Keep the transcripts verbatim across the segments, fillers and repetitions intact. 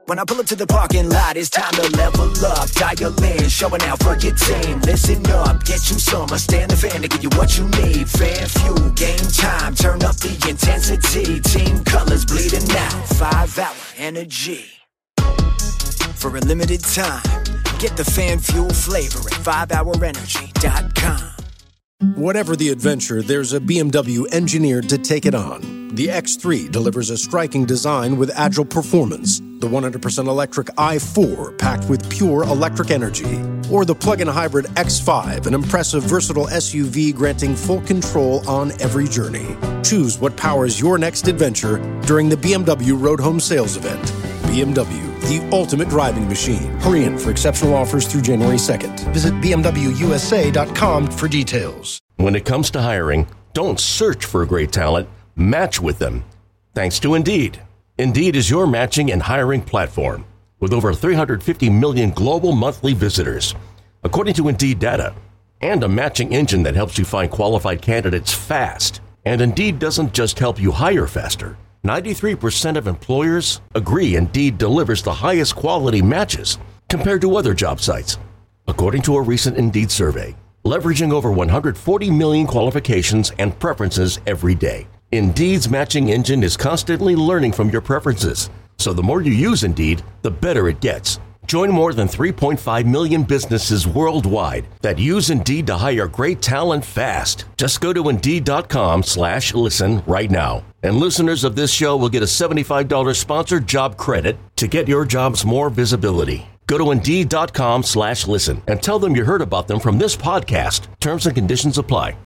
When I pull up to the parking lot, it's time to level up. Dial in, showing out for your team. Listen up, get you some. I stand the fan to give you what you need. Fan fuel, game time, turn up the intensity. Team colors bleeding out, five hour energy. For a limited time, get the fan fuel flavor at five hour energy dot com. Whatever the adventure, there's a B M W engineered to take it on. The X three delivers a striking design with agile performance. The one hundred percent electric i four, packed with pure electric energy. Or the plug-in hybrid X five, an impressive, versatile S U V granting full control on every journey. Choose what powers your next adventure during the B M W Road Home Sales Event. B M W, the ultimate driving machine. Hurry in for exceptional offers through January second. Visit b m w u s a dot com for details. When it comes to hiring, don't search for great talent, match with them. Thanks to Indeed. Indeed is your matching and hiring platform with over three hundred fifty million global monthly visitors, according to Indeed data, and a matching engine that helps you find qualified candidates fast. And Indeed doesn't just help you hire faster. ninety-three percent of employers agree Indeed delivers the highest quality matches compared to other job sites, according to a recent Indeed survey, leveraging over one hundred forty million qualifications and preferences every day. Indeed's matching engine is constantly learning from your preferences, so the more you use Indeed, the better it gets. Join more than three point five million businesses worldwide that use Indeed to hire great talent fast. Just go to Indeed.com slash listen right now. And listeners of this show will get a seventy-five dollars sponsored job credit to get your jobs more visibility. Go to Indeed.com slash listen and tell them you heard about them from this podcast. Terms and conditions apply.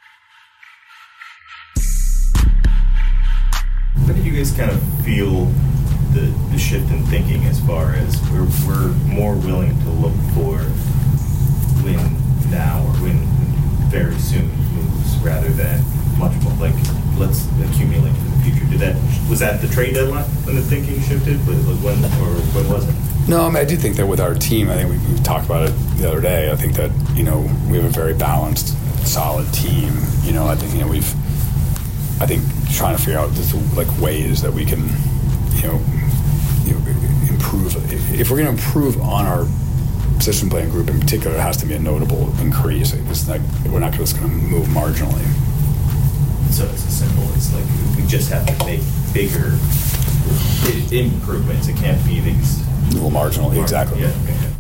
How do you guys kind of feel the, the shift in thinking as far as we're, we're more willing to look for win now or win very soon moves rather than much more like let's accumulate for the future? Did that was that the trade deadline when the thinking shifted? Was it when or when was it? No, I mean I do think that with our team, I think we, we talked about it the other day. I think that you know we have a very balanced, solid team. You know, I think you know we've. I think trying to figure out just like ways that we can, you know, you know improve. If we're going to improve on our position playing group in particular, it has to be a notable increase. It's like we're not just going to move marginally. So it's as simple as like we just have to make bigger improvements. It can't be these little marginal. Exactly. Yeah, okay, yeah.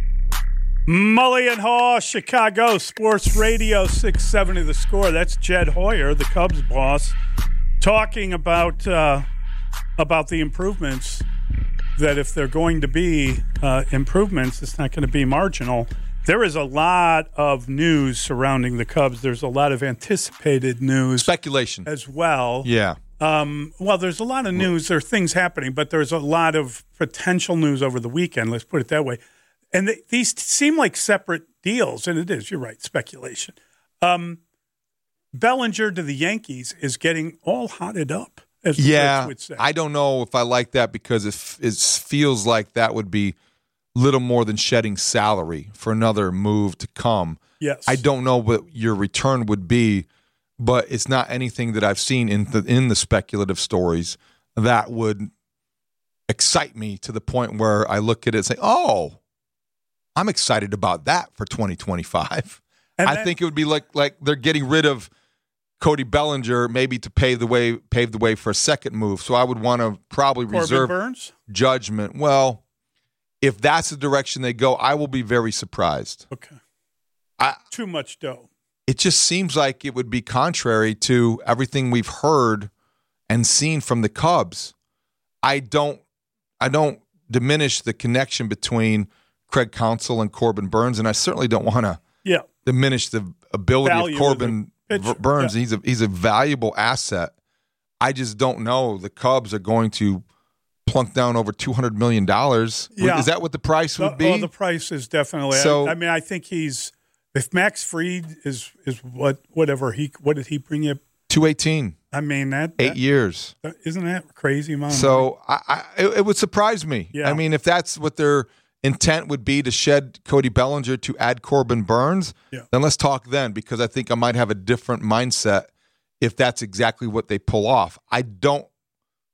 Mully and Haw, Chicago Sports Radio six seventy The Score. That's Jed Hoyer, the Cubs boss, talking about uh, about the improvements, that if they're going to be uh, improvements, it's not going to be marginal. There is a lot of news surrounding the Cubs. There's a lot of anticipated news. Speculation. As well. Yeah. Um, well, there's a lot of news. There are things happening, but there's a lot of potential news over the weekend. Let's put it that way. And th- these seem like separate deals, and it is. You're right, speculation. Um, Bellinger to the Yankees is getting all hotted up, as the yeah, would say. I don't know if I like that because it, f- it feels like that would be little more than shedding salary for another move to come. Yes. I don't know what your return would be, but it's not anything that I've seen in the in the speculative stories that would excite me to the point where I look at it and say, oh, I'm excited about that for twenty twenty-five. And I then, think it would be like like they're getting rid of Cody Bellinger maybe to pave the way pave the way for a second move. So I would want to probably Corbin reserve Burns? judgment. Well, if that's the direction they go, I will be very surprised. Okay. I, Too much dough. It just seems like it would be contrary to everything we've heard and seen from the Cubs. I don't I don't diminish the connection between Craig Counsell and Corbin Burns, and I certainly don't want to yeah. diminish the ability Value of Corbin of Burns. Yeah. He's a he's a valuable asset. I just don't know the Cubs are going to plunk down over two hundred million dollars. Yeah. Is that what the price would be? Oh, the price is definitely. So, I, I mean, I think he's if Max Fried is is what whatever he what did he bring you? two eighteen. I mean that eight that, years. Isn't that crazy amount? So I, I it, it would surprise me. Yeah. I mean, if that's what their intent would be to shed Cody Bellinger to add Corbin Burns, yeah. then let's talk then, because I think I might have a different mindset if that's exactly what they pull off. I don't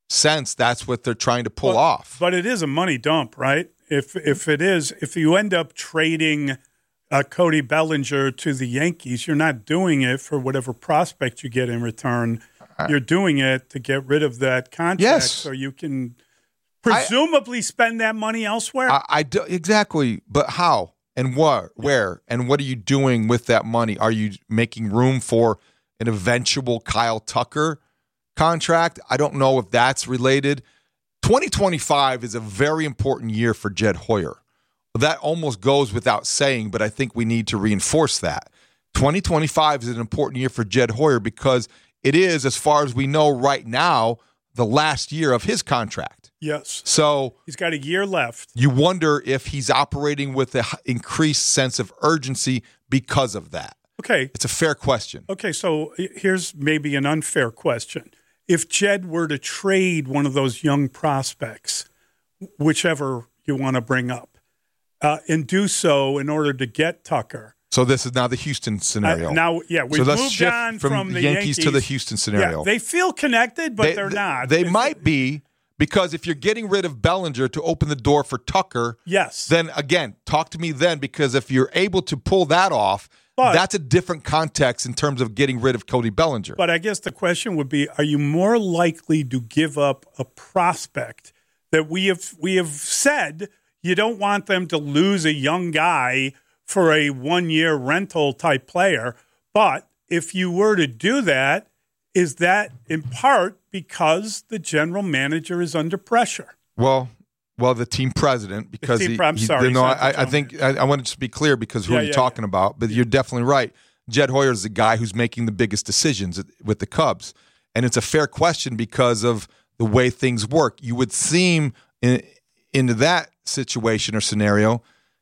sense that's what they're trying to pull but, off. But it is a money dump, right? If if it is, if you end up trading uh, Cody Bellinger to the Yankees, you're not doing it for whatever prospect you get in return. You're doing it to get rid of that contract yes. so you can presumably I, spend that money elsewhere. I, I do, exactly, but how and what, where, and what are you doing with that money? Are you making room for an eventual Kyle Tucker contract? I don't know if that's related. twenty twenty-five is a very important year for Jed Hoyer. That almost goes without saying, but I think we need to reinforce that. twenty twenty-five is an important year for Jed Hoyer because it is, as far as we know right now, the last year of his contract. Yes. So he's got a year left. You wonder if he's operating with an increased sense of urgency because of that. Okay. It's a fair question. Okay, so here's maybe an unfair question. If Jed were to trade one of those young prospects, whichever you want to bring up, uh, and do so in order to get Tucker. So this is now the Houston scenario. Uh, now, yeah, we've so let's moved shift on from, from the Yankees, Yankees to the Houston scenario. Yeah, they feel connected, but they, they're not. They Is might it, be, because if you're getting rid of Bellinger to open the door for Tucker, yes. then again, talk to me then, because if you're able to pull that off, but, that's a different context in terms of getting rid of Cody Bellinger. But I guess the question would be, are you more likely to give up a prospect that we have we have said you don't want them to lose a young guy for a one-year rental type player? But if you were to do that, is that in part because the general manager is under pressure? Well, well, the team president, because team, he, I'm he, sorry, no, I, I think I, I wanted to be clear because who yeah, are you yeah, talking yeah. about? But you're definitely right. Jed Hoyer is the guy who's making the biggest decisions with the Cubs, and it's a fair question because of the way things work. You would seem in, into that situation or scenario,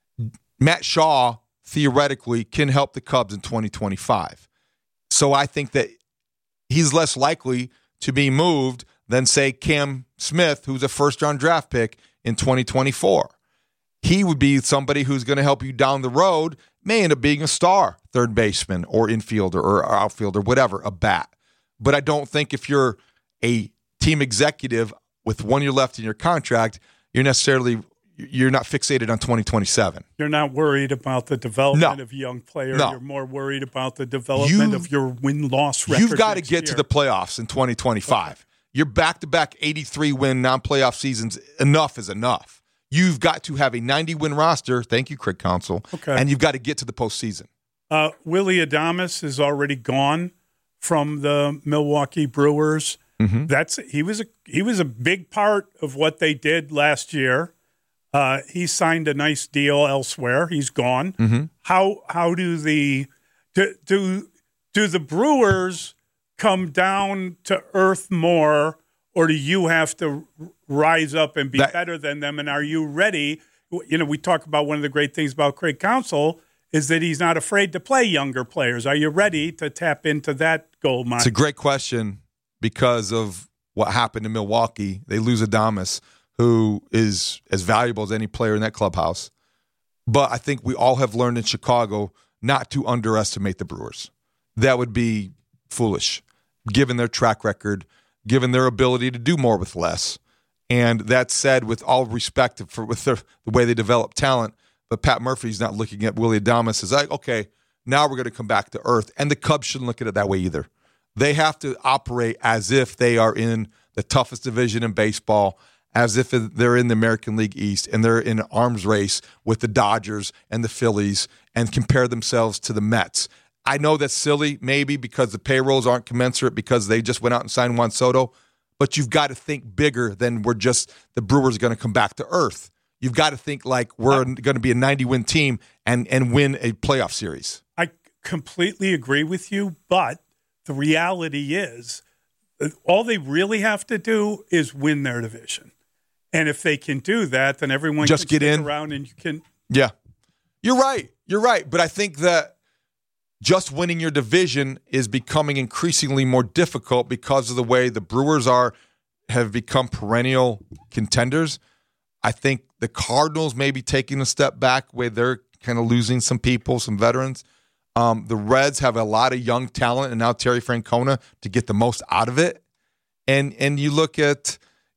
Matt Shaw theoretically can help the Cubs in twenty twenty-five. So I think that he's less likely to be moved than, say, Cam Smith, who's a first-round draft pick in twenty twenty-four. He would be somebody who's going to help you down the road, may end up being a star third baseman or infielder or outfielder, whatever, a bat. But I don't think if you're a team executive with one year left in your contract, you're necessarily you're not fixated on twenty twenty-seven. You're not worried about the development no. of young players. No. You're more worried about the development You've, of your win-loss record. You've got to get year. to the playoffs in twenty twenty-five. Okay. Your back-to-back eighty-three win non-playoff seasons, enough is enough. You've got to have a ninety-win roster. Thank you, Craig Counsell. Okay. And you've got to get to the postseason. Uh, Willy Adames is already gone from the Milwaukee Brewers. Mm-hmm. That's he was a he was a big part of what they did last year. Uh, he signed a nice deal elsewhere. He's gone. Mm-hmm. How how do the do, do do the Brewers come down to earth more, or do you have to rise up and be that, better than them? And are you ready? You know, we talk about one of the great things about Craig Counsell is that he's not afraid to play younger players. Are you ready to tap into that gold mine? It's a great question because of what happened in Milwaukee. They lose Adames, who is as valuable as any player in that clubhouse. But I think we all have learned in Chicago not to underestimate the Brewers. That would be foolish, given their track record, given their ability to do more with less. And that said, with all respect for with their, the way they develop talent, but Pat Murphy's not looking at Willy Adames as like, okay, now we're going to come back to earth. And the Cubs shouldn't look at it that way either. They have to operate as if they are in the toughest division in baseball, as if they're in the American League East and they're in an arms race with the Dodgers and the Phillies and compare themselves to the Mets. I know that's silly, maybe because the payrolls aren't commensurate because they just went out and signed Juan Soto, but you've got to think bigger than we're just the Brewers are going to come back to earth. You've got to think like we're going to be a ninety-win team and, and win a playoff series. I completely agree with you, but the reality is all they really have to do is win their division. And if they can do that, then everyone just can get stick in around and you can. Yeah, you're right. You're right. But I think that just winning your division is becoming increasingly more difficult because of the way the Brewers are have become perennial contenders. I think the Cardinals may be taking a step back where they're kind of losing some people, some veterans. Um, the Reds have a lot of young talent, and now Terry Francona to get the most out of it. And and you look at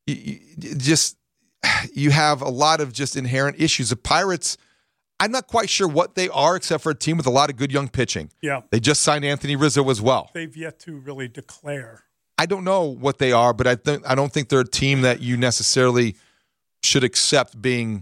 you, you just you have a lot of just inherent issues. The Pirates, I'm not quite sure what they are, except for a team with a lot of good young pitching. Yeah, they just signed Anthony Rizzo as well. They've yet to really declare. I don't know what they are, but I think I don't think they're a team that you necessarily should accept being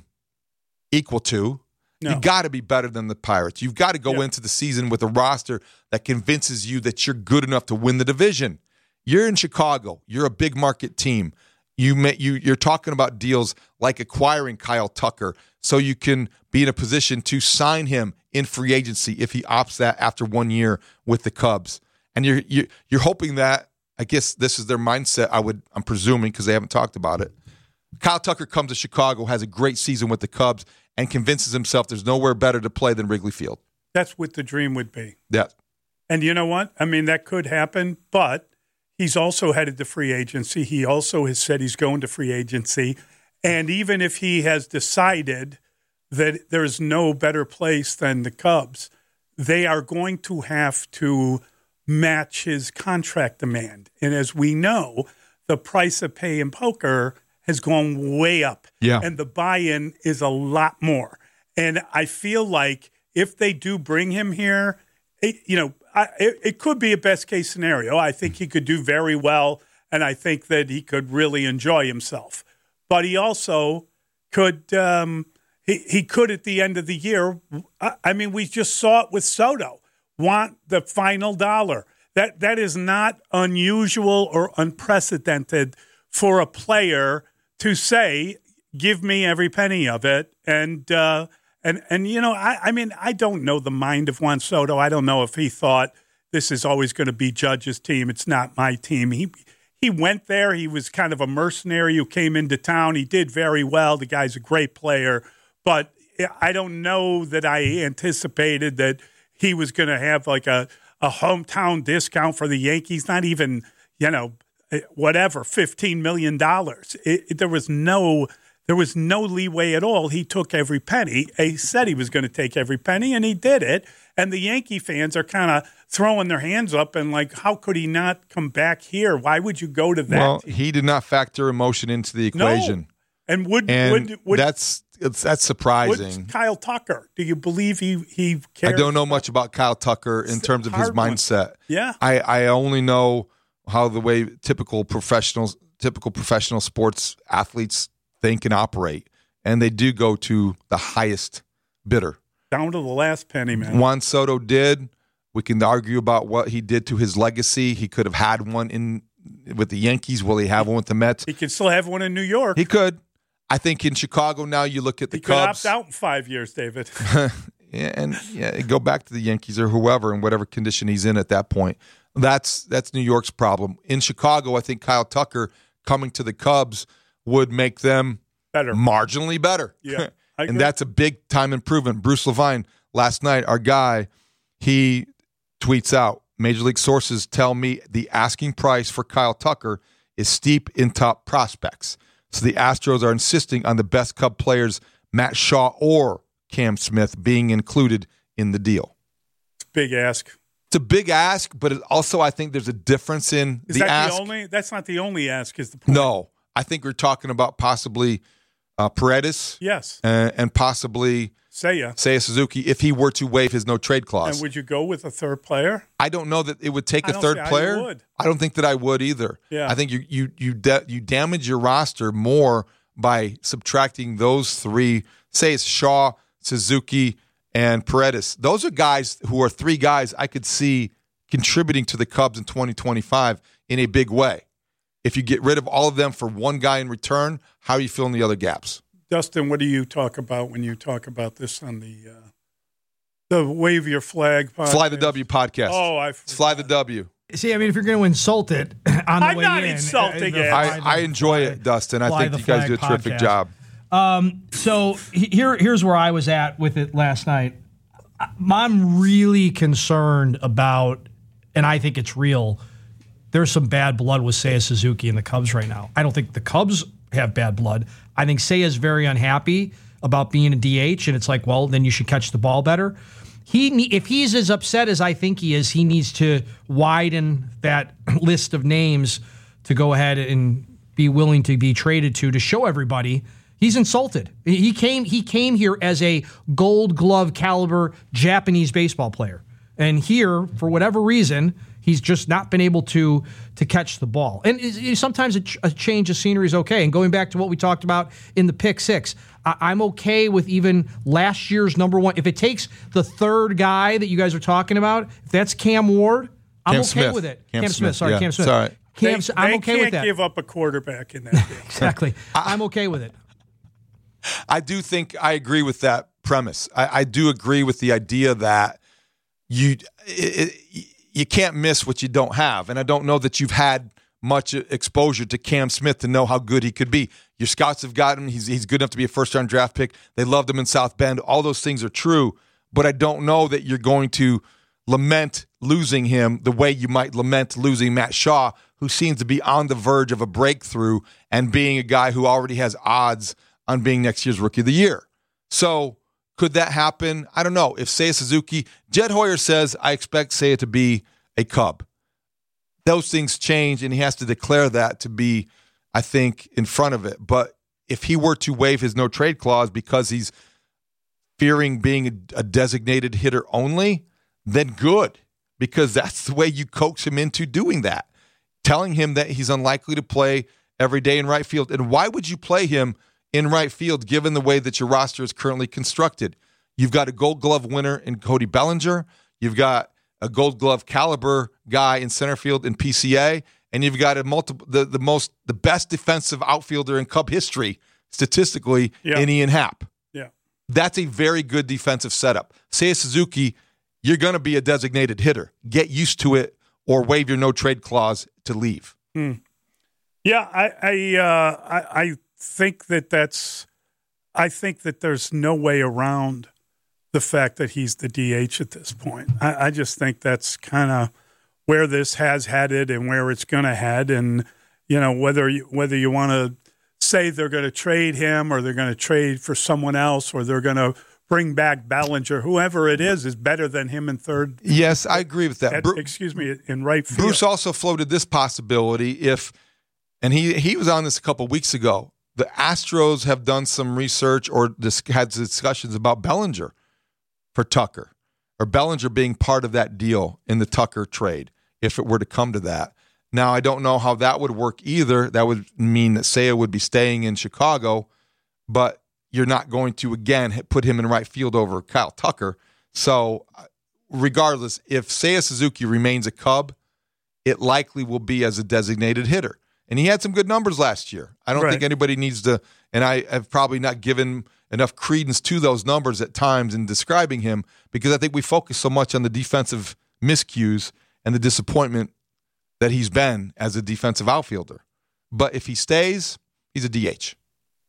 equal to. No. You got to be better than the Pirates. You've got to go yeah. into the season with a roster that convinces you that you're good enough to win the division. You're in Chicago. You're a big market team. You may, you you're talking about deals like acquiring Kyle Tucker so you can be in a position to sign him in free agency if he opts that after one year with the Cubs. And you're you're, you're hoping that, I guess this is their mindset. I would I'm presuming because they haven't talked about it. Kyle Tucker comes to Chicago, has a great season with the Cubs, and convinces himself there's nowhere better to play than Wrigley Field. That's what the dream would be. Yeah. And you know what? I mean, that could happen, but he's also headed to free agency. He also has said he's going to free agency. And even if he has decided that there's no better place than the Cubs, they are going to have to match his contract demand. And as we know, the price of pay in poker has gone way up. Yeah. And the buy-in is a lot more. And I feel like if they do bring him here, it, you know, I, it, it could be a best-case scenario. I think he could do very well, and I think that he could really enjoy himself. But he also could um, he, he could at the end of the year, I, I mean, we just saw it with Soto, want the final dollar. That That is not unusual or unprecedented for a player to say, give me every penny of it. And, uh, and and you know, I, I mean, I don't know the mind of Juan Soto. I don't know if he thought this is always going to be Judge's team. It's not my team. He he went there. He was kind of a mercenary who came into town. He did very well. The guy's a great player. But I don't know that I anticipated that he was going to have like a, a hometown discount for the Yankees, not even, you know, whatever, fifteen million dollars. It, it, there was no there was no leeway at all. He took every penny. He said he was going to take every penny, and he did it. And the Yankee fans are kind of throwing their hands up and like, how could he not come back here? Why would you go to that Well, team? He did not factor emotion into the equation. No. And would, and would, would that's it's, that's surprising. Kyle Tucker, do you believe he, he cares? I don't know much about Kyle Tucker in terms of his mindset. One. Yeah. I, I only know how the way typical professionals, typical professional sports athletes think and operate, and they do go to the highest bidder. Down to the last penny, man. Juan Soto did. We can argue about what he did to his legacy. He could have had one in with the Yankees. Will he have one with the Mets? He could still have one in New York. He could. I think in Chicago now you look at the he Cubs. He could opt out in five years, David. yeah, and yeah, go back to the Yankees or whoever in whatever condition he's in at that point. That's that's New York's problem. In Chicago, I think Kyle Tucker coming to the Cubs would make them better, marginally better. Yeah, and that's a big time improvement. Bruce Levine last night, our guy, he tweets out, Major League sources tell me the asking price for Kyle Tucker is steep in top prospects. So the Astros are insisting on the best Cub players, Matt Shaw or Cam Smith, being included in the deal. It's a big ask. It's a big ask, but it also I think there's a difference in is the that ask. The only, that's not the only ask, is the point. No. I think we're talking about possibly uh, Paredes. Yes. And, and possibly Seiya. Seiya Suzuki if he were to waive his no-trade clause. And would you go with a third player? I don't know that it would take I a don't third see how player. you would. I don't think that I would either. Yeah. I think you you you da- you damage your roster more by subtracting those three. Say it's Shaw, Suzuki, and Paredes. Those are guys who are three guys I could see contributing to the Cubs in twenty twenty-five in a big way. If you get rid of all of them for one guy in return, how are you filling the other gaps? Dustin, what do you talk about when you talk about this on the uh, the Wave Your Flag podcast? Fly the W podcast. Oh, I it's Fly the W. See, I mean, if you're going to insult it on the I'm way not in, insulting uh, it. I, I enjoy it, Dustin. I think you guys do a terrific podcast. job. Um, so here, here's where I was at with it last night. I'm really concerned about, and I think it's real, there's some bad blood with Seiya Suzuki and the Cubs right now. I don't think the Cubs have bad blood. I think Seiya's very unhappy about being a D H, and it's like, well, then you should catch the ball better. He, if he's as upset as I think he is, he needs to widen that list of names to go ahead and be willing to be traded to to show everybody he's insulted. He came he came here as a Gold Glove caliber Japanese baseball player. And here, for whatever reason, he's just not been able to to catch the ball. And it, it, sometimes a, ch- a change of scenery is okay. And going back to what we talked about in the pick six, I, I'm okay with even last year's number one. If it takes the third guy that you guys are talking about, if that's Cam Ward, I'm Cam okay Smith. with it. Cam, Cam Smith, Smith, sorry, yeah. Cam Smith. Sorry. Cam, They, I'm they okay can't with that. give up a quarterback in that game. Exactly. I'm okay with it. I do think I agree with that premise. I, I do agree with the idea that you it, it, you can't miss what you don't have. And I don't know that you've had much exposure to Cam Smith to know how good he could be. Your scouts have got him. He's, he's good enough to be a first-round draft pick. They loved him in South Bend. All those things are true. But I don't know that you're going to lament losing him the way you might lament losing Matt Shaw, who seems to be on the verge of a breakthrough and being a guy who already has odds on being next year's Rookie of the Year. So could that happen? I don't know. If Seiya Suzuki, Jed Hoyer says, I expect Seiya to be a Cub. Those things change, and he has to declare that to be, I think, in front of it. But if he were to waive his no-trade clause because he's fearing being a, a designated hitter only, then good, because that's the way you coax him into doing that, telling him that he's unlikely to play every day in right field. And why would you play him in right field given the way that your roster is currently constructed? You've got a Gold Glove winner in Cody Bellinger. You've got a Gold Glove caliber guy in center field in P C A, and you've got a multiple the, the most the best defensive outfielder in Cub history statistically yeah. in Ian Happ. Yeah. That's a very good defensive setup. Seiya Suzuki, you're going to be a designated hitter. Get used to it or waive your no-trade clause to leave. Hmm. Yeah, I I, uh, I I think that that's I think that there's no way around the fact that he's the D H at this point. I, I just think that's kind of where this has headed and where it's going to head. And, you know, whether you, whether you want to say they're going to trade him or they're going to trade for someone else or they're going to bring back Bellinger, whoever it is, is better than him in third. Yes, I agree with that. At, Bru- excuse me, in right field. Bruce also floated this possibility if, and he, he was on this a couple weeks ago, the Astros have done some research or dis- had discussions about Bellinger for Tucker, or Bellinger being part of that deal in the Tucker trade, if it were to come to that. Now, I don't know how that would work either. That would mean that Seiya would be staying in Chicago, but you're not going to, again, put him in right field over Kyle Tucker. So regardless, if Seiya Suzuki remains a Cub, it likely will be as a designated hitter. And he had some good numbers last year. I don't right. think anybody needs to, and I have probably not given enough credence to those numbers at times in describing him, because I think we focus so much on the defensive miscues and the disappointment that he's been as a defensive outfielder. But if he stays, he's a D H.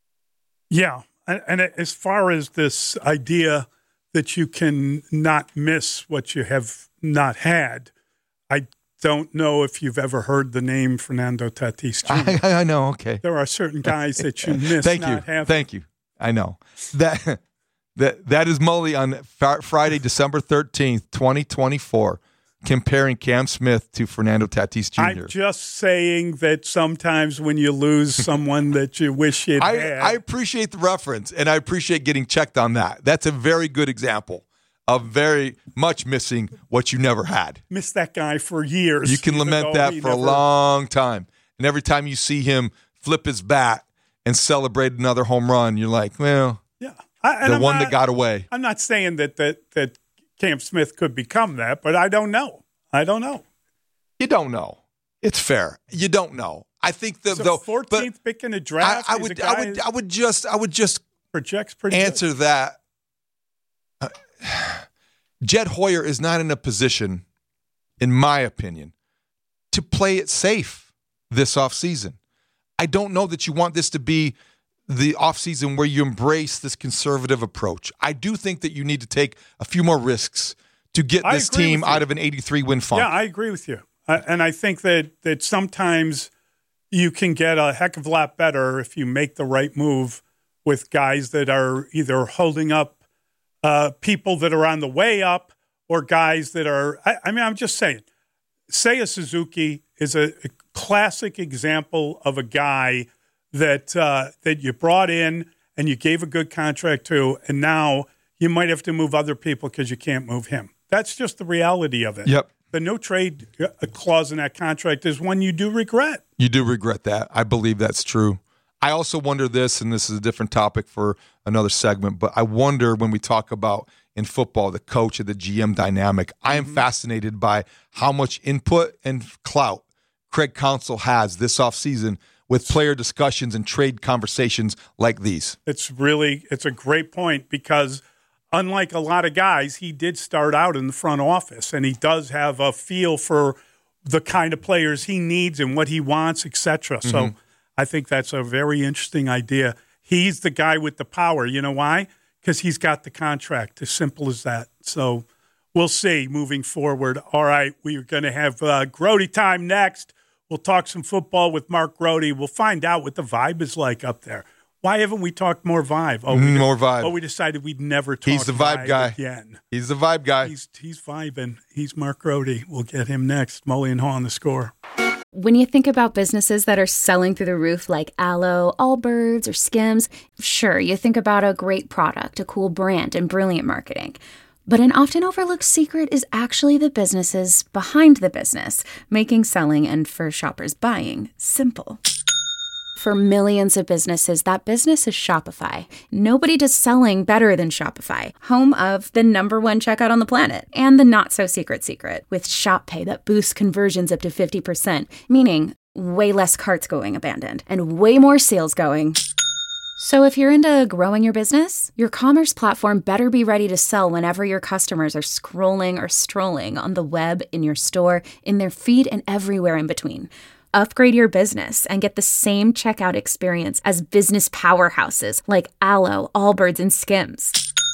Yeah. And, and as far as this idea that you can not miss what you have not had, I don't know if you've ever heard the name Fernando Tatis Junior I, I know, okay. There are certain guys that you miss Thank not you. having. Thank you. I know. That that that is Mully on fr- Friday, December thirteenth, twenty twenty-four, comparing Cam Smith to Fernando Tatis Junior I'm just saying that sometimes when you lose someone that you wish you'd I, had. I appreciate the reference, and I appreciate getting checked on that. That's a very good example of very much missing what you never had. Missed that guy for years. You can lament that for never, a long time. And every time you see him flip his bat and celebrate another home run, you're like, well, yeah. I, the I'm one not, that got away. I'm not saying that, that, that Cam Smith could become that, but I don't know. I don't know. You don't know. It's fair. You don't know. I think the so though fourteenth pick in a draft. I, I would I would I would just I would just projects pretty answer good. that. Uh, Jed Hoyer is not in a position, in my opinion, to play it safe this offseason. I don't know that you want this to be the offseason where you embrace this conservative approach. I do think that you need to take a few more risks to get I this team with you. out of an eighty-three win funk. Yeah, I agree with you. I, and I think that, that sometimes you can get a heck of a lot better if you make the right move with guys that are either holding up uh, people that are on the way up or guys that are – I mean, I'm just saying, Seiya Suzuki is a, a classic example of a guy that uh, that you brought in and you gave a good contract to, and now you might have to move other people because you can't move him. That's just the reality of it. Yep. The no trade clause in that contract is one you do regret. You do regret that. I believe that's true. I also wonder this, and this is a different topic for another segment, but I wonder when we talk about in football, the coach and the G M dynamic, I am mm-hmm. fascinated by how much input and clout Craig Counsell has this offseason with player discussions and trade conversations like these. It's really, it's a great point because unlike a lot of guys, he did start out in the front office, and he does have a feel for the kind of players he needs and what he wants, et cetera. Mm-hmm. So I think that's a very interesting idea. He's the guy with the power. You know why? Because he's got the contract. As simple as that. So we'll see moving forward. All right, we're going to have uh, Grote time next. We'll talk some football with Mark Grote. We'll find out what the vibe is like up there. Why haven't we talked more vibe? Oh, we more vibe. Oh, we decided we'd never talk He's the vibe, vibe guy. again. He's the vibe guy. He's, he's vibing. He's Mark Grote. We'll get him next. Mully and Haw on The Score. When you think about businesses that are selling through the roof like Aloe, Allbirds, or Skims, sure, you think about a great product, a cool brand, and brilliant marketing. But an often overlooked secret is actually the businesses behind the business, making selling and for shoppers buying simple. For millions of businesses, that business is Shopify. Nobody does selling better than Shopify, home of the number one checkout on the planet and the not-so-secret secret with Shop Pay that boosts conversions up to fifty percent, meaning way less carts going abandoned and way more sales going. So if you're into growing your business, your commerce platform better be ready to sell whenever your customers are scrolling or strolling on the web, in your store, in their feed, and everywhere in between. Upgrade your business and get the same checkout experience as business powerhouses like Aloe, Allbirds, and Skims.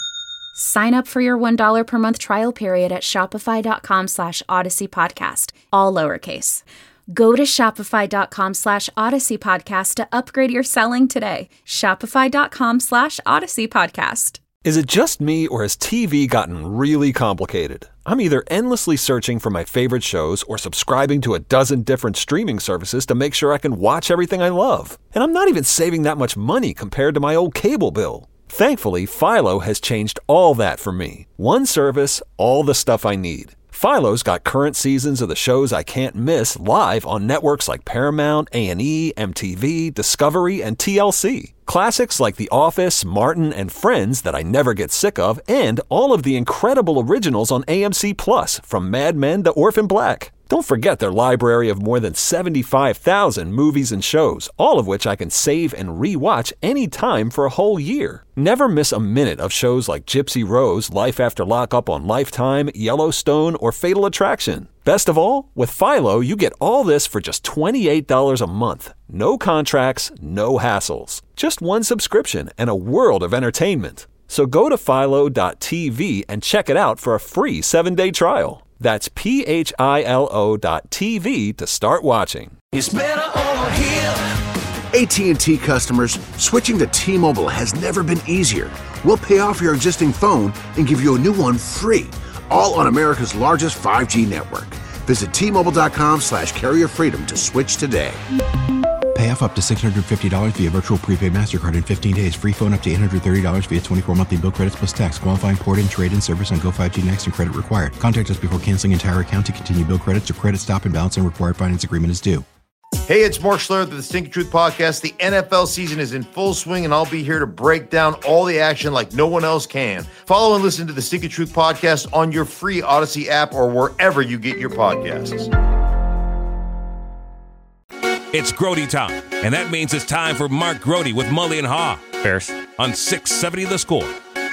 Sign up for your one dollar per month trial period at shopify.com slash Odyssey Podcast, all lowercase. Go to shopify.com slash Odyssey Podcast to upgrade your selling today. Shopify.com slash Odyssey Podcast. Is it just me, or has T V gotten really complicated? I'm either endlessly searching for my favorite shows or subscribing to a dozen different streaming services to make sure I can watch everything I love. And I'm not even saving that much money compared to my old cable bill. Thankfully, Philo has changed all that for me. One service, all the stuff I need. Philo's got current seasons of the shows I can't miss live on networks like Paramount, A and E, M T V, Discovery, and T L C. Classics like The Office, Martin, and Friends that I never get sick of, and all of the incredible originals on A M C Plus, from Mad Men to Orphan Black. Don't forget their library of more than seventy-five thousand movies and shows, all of which I can save and re-watch anytime for a whole year. Never miss a minute of shows like Gypsy Rose, Life After Lockup on Lifetime, Yellowstone, or Fatal Attraction. Best of all, with Philo, you get all this for just twenty-eight dollars a month. No contracts, no hassles. Just one subscription and a world of entertainment. So go to philo dot t v and check it out for a free seven-day trial. That's P H I L O dot T V to start watching. It's better over here. A T and T customers, switching to T-Mobile has never been easier. We'll pay off your existing phone and give you a new one free, all on America's largest five G network. Visit T-Mobile.com slash carrier freedom to switch today. Pay off up to six hundred fifty dollars via virtual prepaid MasterCard in fifteen days. Free phone up to eight hundred thirty dollars via twenty-four monthly bill credits plus tax. Qualifying port and trade-in service on Go five G Next and credit required. Contact us before canceling entire account to continue bill credits or credit stop and balance and required finance agreement is due. Hey, it's Mark Schlereth of the Stinky Truth Podcast. The N F L season is in full swing, and I'll be here to break down all the action like no one else can. Follow and listen to the Stinky Truth Podcast on your free Odyssey app or wherever you get your podcasts. It's Grote time, and that means it's time for Mark Grote with Mully and Haw. Bears on six seventy The Score.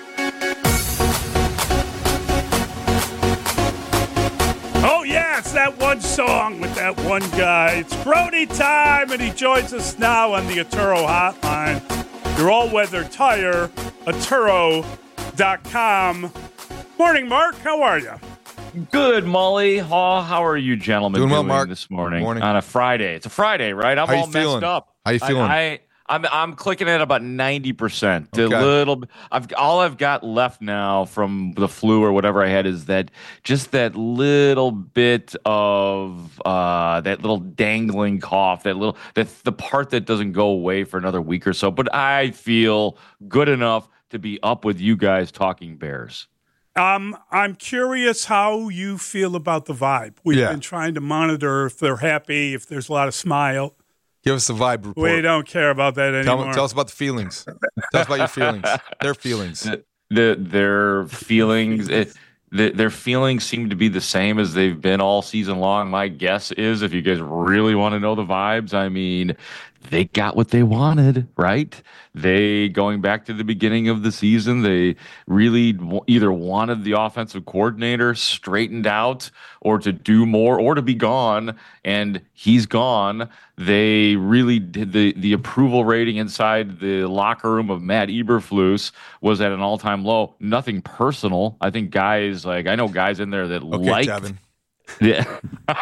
Oh, yeah, it's that one song with that one guy. It's Grote time, and he joins us now on the Atturo hotline. Your all-weather tire, Atturo dot com. Morning, Mark. How are you? Good, Molly. Haw, how are you, gentlemen, doing, well, doing Mark. this morning? morning On a Friday. It's a Friday, right? I'm how all you messed feeling? up. How you feeling? I, I, I'm I'm clicking at about ninety percent. Okay. A little. I've all I've got left now from the flu or whatever I had is that just that little bit of uh, that little dangling cough, that little that the part that doesn't go away for another week or so. But I feel good enough to be up with you guys talking Bears. Um, I'm curious how you feel about the vibe. We've Yeah. been trying to monitor if they're happy, if there's a lot of smile. Give us the vibe report. We don't care about that Tell, anymore. tell us about the feelings. Tell us about your feelings. Their feelings. The, the, their feelings, it, the, their feelings seem to be the same as they've been all season long. My guess is, if you guys really want to know the vibes, I mean, they got what they wanted, right? They, going back to the beginning of the season, they really w- either wanted the offensive coordinator straightened out or to do more or to be gone, and he's gone. They really did the, the approval rating inside the locker room of Matt Eberflus was at an all-time low. Nothing personal. I think guys, like, I know guys in there that Okay, liked Tevin. Yeah.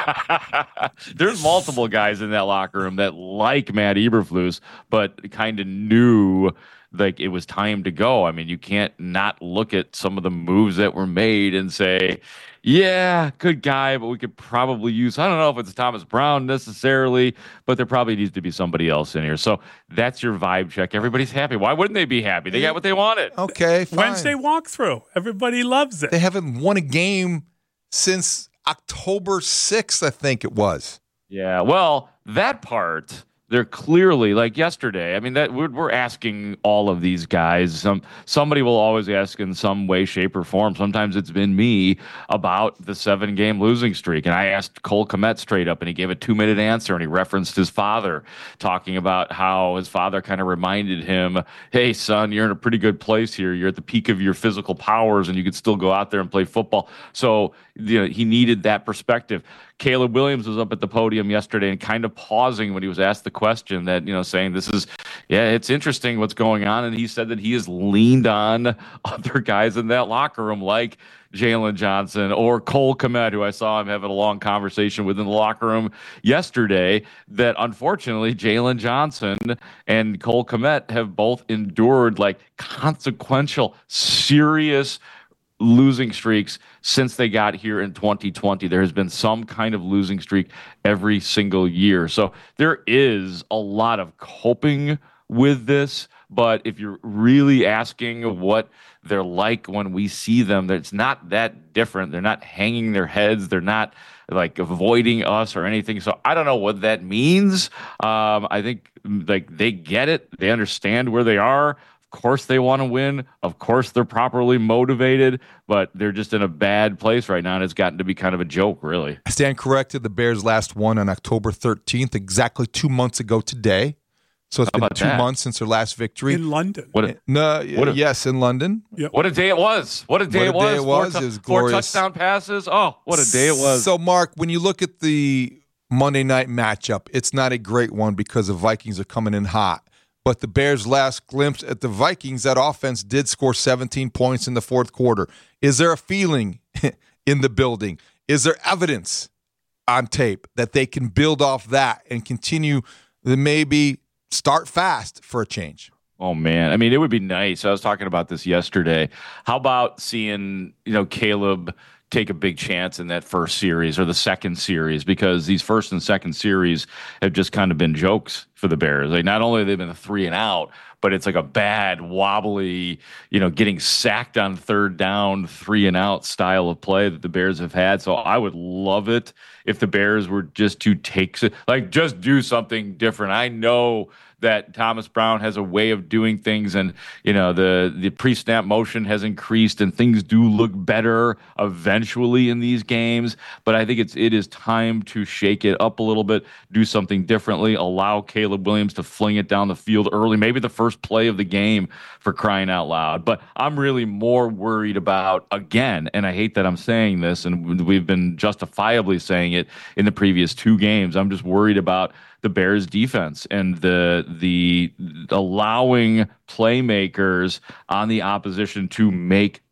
There's multiple guys in that locker room that like Matt Eberflus, but kind of knew like it was time to go. I mean, you can't not look at some of the moves that were made and say, yeah, good guy, but we could probably use, I don't know if it's Thomas Brown necessarily, but there probably needs to be somebody else in here. So that's your vibe check. Everybody's happy. Why wouldn't they be happy? They got what they wanted. Okay, fine. Wednesday walkthrough. Everybody loves it. They haven't won a game since October sixth, I think it was. Yeah, well, that part, they're clearly, like yesterday, I mean, that we're, we're asking all of these guys. Some Somebody will always ask in some way, shape, or form. Sometimes it's been me about the seven-game losing streak. And I asked Cole Kmet straight up, and he gave a two-minute answer, and he referenced his father, talking about how his father kind of reminded him, hey, son, you're in a pretty good place here. You're at the peak of your physical powers, and you could still go out there and play football. So you know, he needed that perspective. Caleb Williams was up at the podium yesterday and kind of pausing when he was asked the question that, you know, saying this is, yeah, it's interesting what's going on. And he said that he has leaned on other guys in that locker room like Jalen Johnson or Cole Kmet, who I saw him having a long conversation with in the locker room yesterday, that unfortunately Jalen Johnson and Cole Kmet have both endured like consequential, serious losing streaks since they got here in twenty twenty. There has been some kind of losing streak every single year. So there is a lot of coping with this. But if you're really asking what they're like when we see them, it's not that different. They're not hanging their heads. They're not like avoiding us or anything. So I don't know what that means. Um, I think like they get it. They understand where they are. Of course they want to win. Of course they're properly motivated, but they're just in a bad place right now, and it's gotten to be kind of a joke, really. I stand corrected. The Bears last won on October thirteenth, exactly two months ago today. So it's How been about two that? months since their last victory. In London. What a, no, what a- yes, in London. Yep. what a day it was. What a day What a it was. day it was. Four, It was four glorious. touchdown passes. Oh, what a day it was. So, Mark, when you look at the Monday night matchup, it's not a great one because the Vikings are coming in hot. But the Bears' last glimpse at the Vikings, that offense did score seventeen points in the fourth quarter. Is there a feeling in the building? Is there evidence on tape that they can build off that and continue to maybe start fast for a change? Oh, man. I mean, it would be nice. I was talking about this yesterday. How about seeing, you know, Caleb take a big chance in that first series or the second series, because these first and second series have just kind of been jokes for the Bears. Like, not only have they been a three and out, but it's like a bad, wobbly, you know, getting sacked on third down, three and out style of play that the Bears have had. So I would love it if the Bears were just to take, like, just do something different. I know that Thomas Brown has a way of doing things, and you know the the pre-snap motion has increased, and things do look better eventually in these games. But I think it's it is time to shake it up a little bit, do something differently, allow Caleb Williams to fling it down the field early, maybe the first play of the game, for crying out loud. But I'm really more worried about, again, and I hate that I'm saying this, and we've been justifiably saying it in the previous two games. I'm just worried about the Bears defense and the the allowing playmakers on the opposition to make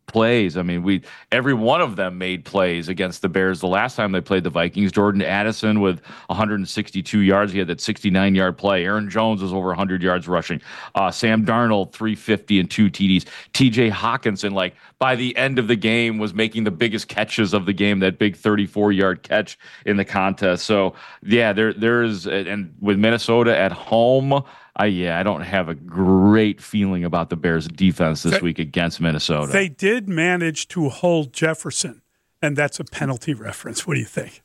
plays. I mean, we every one of them made plays against the Bears the last time they played the Vikings. Jordan Addison with one hundred sixty-two yards. He had that sixty-nine-yard play. Aaron Jones was over one hundred yards rushing. Uh, Sam Darnold, three fifty and two T Ds. T J Hawkinson, like, by the end of the game, was making the biggest catches of the game, that big thirty-four-yard catch in the contest. So, yeah, there there's – and with Minnesota at home – I, yeah, I don't have a great feeling about the Bears' defense this they, week against Minnesota. They did manage to hold Jefferson, and that's a penalty reference. What do you think?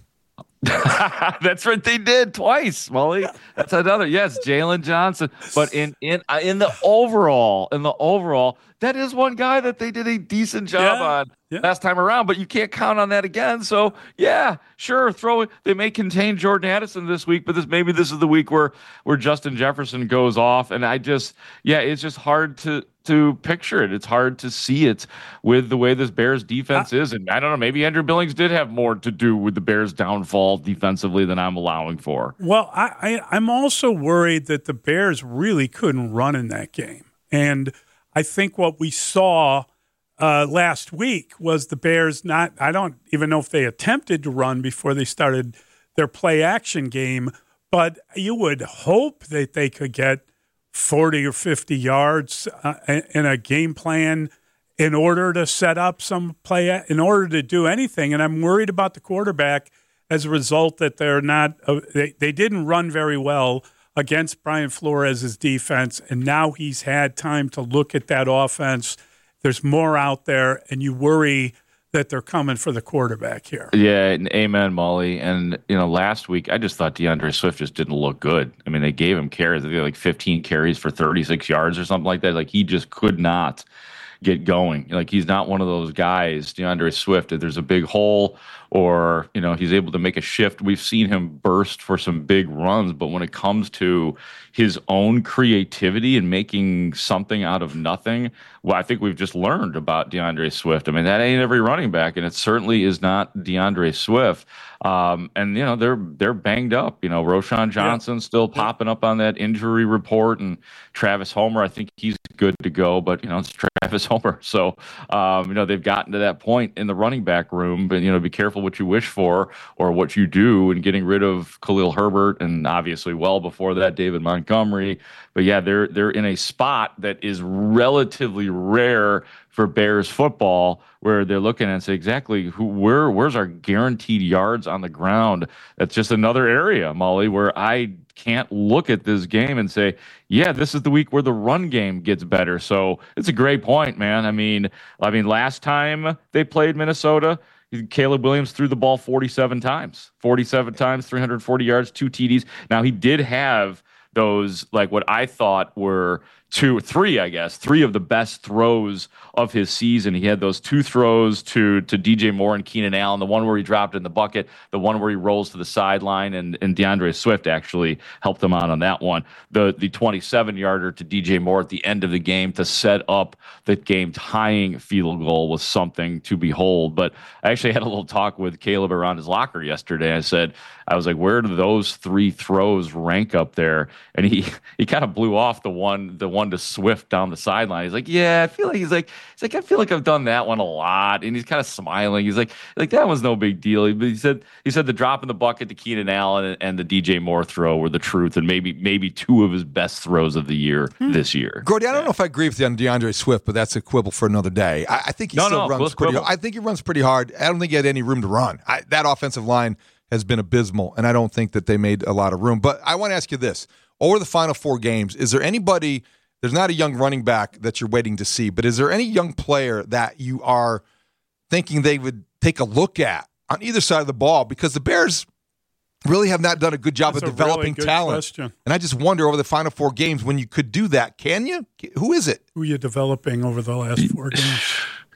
That's what they did twice, Molly. That's another. Yes, Jalen Johnson. But in in in the overall, in the overall, that is one guy that they did a decent job yeah, on yeah. last time around. But you can't count on that again. So yeah, sure, throw it. They may contain Jordan Addison this week, but this maybe this is the week where where Justin Jefferson goes off. And I just yeah, it's just hard to. to picture it. It's hard to see it with the way this Bears defense is. And I don't know, maybe Andrew Billings did have more to do with the Bears downfall defensively than I'm allowing for. Well, I, I, I'm also worried that the Bears really couldn't run in that game. And I think what we saw uh, last week was the Bears not, I don't even know if they attempted to run before they started their play action game, but you would hope that they could get forty or fifty yards uh, in a game plan in order to set up some play, in order to do anything. And I'm worried about the quarterback as a result that they're not, uh, they, they didn't run very well against Brian Flores' defense. And now he's had time to look at that offense. There's more out there, and you worry that they're coming for the quarterback here. Yeah, and amen, Molly. And, you know, last week, I just thought DeAndre Swift just didn't look good. I mean, they gave him carries. They had like fifteen carries for thirty-six yards or something like that. Like, he just could not get going. Like, he's not one of those guys, DeAndre Swift, if there's a big hole or, you know, he's able to make a shift. We've seen him burst for some big runs, but when it comes to his own creativity and making something out of nothing, well, I think we've just learned about DeAndre Swift. I mean, that ain't every running back, and it certainly is not DeAndre Swift. Um, and, you know, they're they're banged up. You know, Roschon Johnson yeah. still popping up on that injury report, and Travis Homer, I think he's good to go, but, you know, it's Travis Homer. So, um, you know, they've gotten to that point in the running back room, but, you know, be careful what you wish for or what you do in getting rid of Khalil Herbert, and obviously well before that, David Montgomery. But, yeah, they're they're in a spot that is relatively rare for Bears football, where they're looking and say exactly who, where, where's our guaranteed yards on the ground? That's just another area, Molly, where I can't look at this game and say, yeah, this is the week where the run game gets better. So it's a great point, man. I mean, I mean, last time they played Minnesota, Caleb Williams threw the ball forty-seven times, forty-seven times, three hundred forty yards, two T Ds. Now he did have those, like what I thought were two, three, I guess, three of the best throws of his season. He had those two throws to to D J Moore and Keenan Allen, the one where he dropped in the bucket, the one where he rolls to the sideline, and, and DeAndre Swift actually helped him out on that one. The the twenty-seven-yarder to D J Moore at the end of the game to set up the game-tying field goal was something to behold. But I actually had a little talk with Caleb around his locker yesterday. I said, I was like, where do those three throws rank up there? And he he kind of blew off the one the one to Swift down the sideline. He's like, yeah, I feel like he's like he's like I feel like I've done that one a lot. And he's kind of smiling. He's like like that was no big deal. But he said he said the drop in the bucket to Keenan Allen and, and the D J Moore throw were the truth, and maybe maybe two of his best throws of the year hmm. this year. Grody, I don't yeah. know if I agree with you on DeAndre Swift, but that's a quibble for another day. I, I think he no, still no, runs pretty hard. I think he runs pretty hard. I don't think he had any room to run. I, that offensive line has been abysmal, and I don't think that they made a lot of room. But I want to ask you this. Over the final four games, is there anybody, there's not a young running back that you're waiting to see, but is there any young player that you are thinking they would take a look at on either side of the ball? Because the Bears really have not done a good job That's of developing really talent. Question. And I just wonder over the final four games when you could do that, can you? Who is it? Who are you developing over the last four games?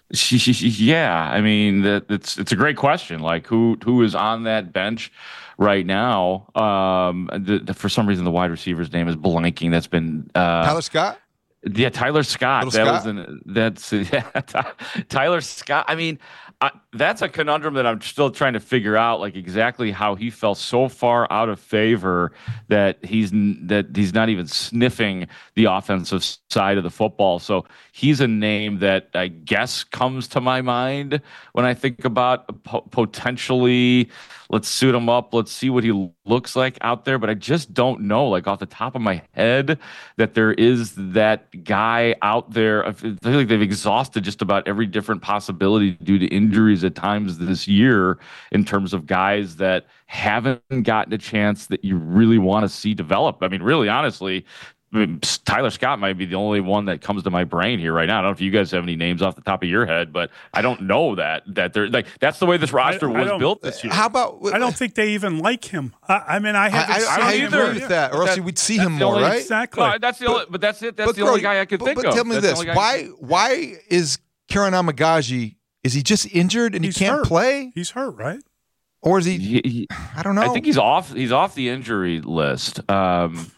Yeah, I mean, that it's it's a great question. Like, who who is on that bench right now? Um, the, the, for some reason, the wide receiver's name is blanking. That's been uh, Tyler Scott. Yeah, Tyler Scott. Little that Scott? was an, that's yeah, Tyler Scott. I mean, I, that's a conundrum that I'm still trying to figure out, like exactly how he fell so far out of favor that he's that he's not even sniffing the offensive side of the football. So he's a name that I guess comes to my mind when I think about po- potentially, let's suit him up, let's see what he looks like out there. But I just don't know, like off the top of my head, that there is that guy out there. I feel like they've exhausted just about every different possibility due to injuries at times this year in terms of guys that haven't gotten a chance that you really want to see develop. I mean, really, honestly, I mean, Tyler Scott might be the only one that comes to my brain here right now. I don't know if you guys have any names off the top of your head, but I don't know that that they're like that's the way this roster I, I was built this year. How about? I don't think they even like him. I, I mean, I haven't I, seen I, I either. agree with that, or else you would see him the more, only- right? Exactly. No, that's the only, but that's it. That's But the only Grote, guy I could but, think but of. tell me That's the this: only guy I why can- why is Karen Amagaji? Is he just injured and He's he can't hurt. play, He's hurt, right? or is he? He- he- I don't know. I think he's off. He's off the injury list. Um,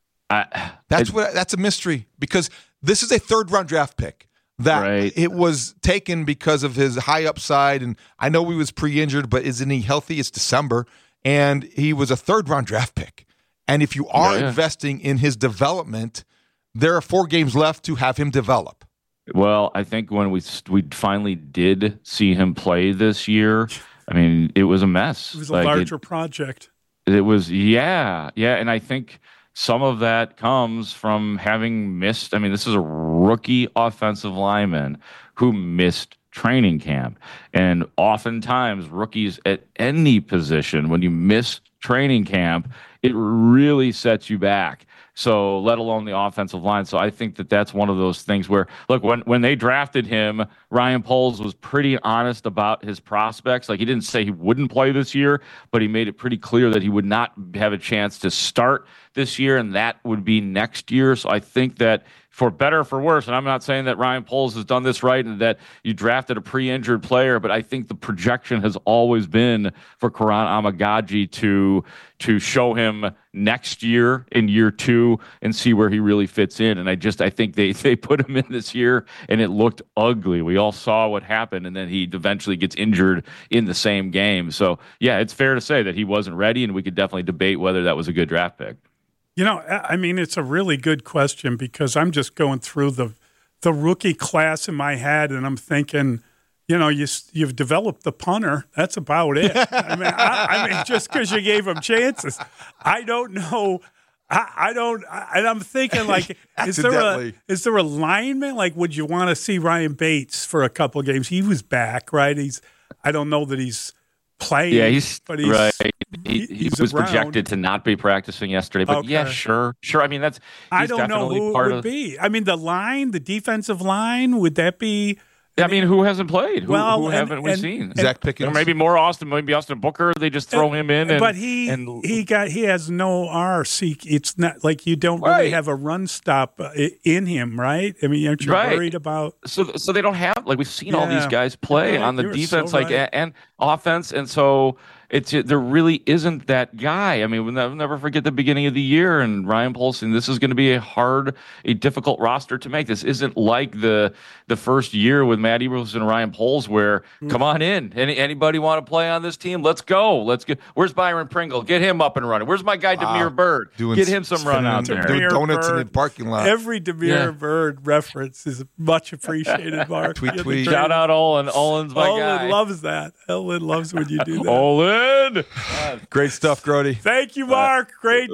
I, That's I- what. That's a mystery because this is a third round draft pick that Right. it was taken because of his high upside, and I know he was pre injured, but isn't he healthy? It's December, and he was a third round draft pick. And if you are Yeah, yeah. investing in his development, there are four games left to have him develop. Well, I think when we we finally did see him play this year, I mean, it was a mess. It was a Like, it- larger project. It was, yeah, yeah. And I think some of that comes from having missed. I mean, this is a rookie offensive lineman who missed training camp. And oftentimes, rookies at any position, when you miss training camp, it really sets you back. So, let alone the offensive line. So, I think that that's one of those things where, look, when, when they drafted him, Ryan Poles was pretty honest about his prospects. Like, he didn't say he wouldn't play this year, but he made it pretty clear that he would not have a chance to start this year, and that would be next year. So, I think that for better or for worse, and I'm not saying that Ryan Poles has done this right and that you drafted a pre-injured player, but I think the projection has always been for Karan Amagaji to to show him next year in year two and see where he really fits in. And I just I think they they put him in this year and it looked ugly. We all saw what happened, and then he eventually gets injured in the same game. So yeah, it's fair to say that he wasn't ready, and we could definitely debate whether that was a good draft pick. You know, I mean, it's a really good question because I'm just going through the the rookie class in my head, and I'm thinking, you know, you you've developed the punter. That's about it. I mean, I, I mean, just because you gave him chances, I don't know. I, I don't, I, and I'm thinking like, is there a Accidentally. is there a lineman? Like, would you want to see Ryan Bates for a couple of games? He was back, right? He's, I don't know that he's playing. Yeah, he's, but he's right. He, he he's was around. projected to not be practicing yesterday, but yeah, Okay. sure, sure. I mean, that's I he's don't know definitely who it part would of. be. I mean, the line, the defensive line, would that be? I mean, who hasn't played? Who, Well, who and- haven't we and- seen? and- Zach Pickens. Or maybe more Austin, maybe Austin Booker. They just throw him in, and, but he and he got he has no arse. He, it's not like you don't really Right. have a run stop uh, i- in him, right? I mean, aren't you Right. worried about? so so they don't have like we've seen all these Yeah. guys play Yeah, on the you're defense, so like right. a- and offense, and so it's there really isn't that guy. I mean, we'll never, never forget the beginning of the year and Ryan Polson. This is going to be a hard, a difficult roster to make. This isn't like the the first year with Matt Eberflus and Ryan Poles, where Mm. come on in, any anybody want to play on this team? Let's go, let's get. Where's Byron Pringle? Get him up and running. Where's my guy Demir Bird? Doing Get him some run spinning- out there. Doing Demir donuts in the Bird. parking lot. Every Demir Yeah. Bird reference is much appreciated, Mark. Tweet, You're the tweet. greatest. Shout out Olin. Olin's my Olin guy. loves that. Olin loves when you do that. Olin. Great stuff, Grody. Thank you, Mark. Great